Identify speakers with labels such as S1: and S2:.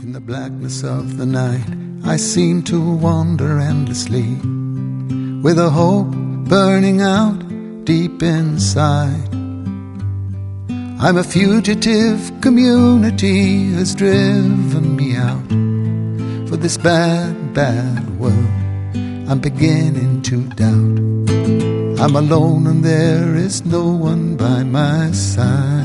S1: In the blackness of the night, I seem to wander endlessly, with a hope burning out deep inside. I'm a fugitive, community has driven me out. For this bad, bad world, I'm beginning to doubt. I'm alone and there is no one by my side.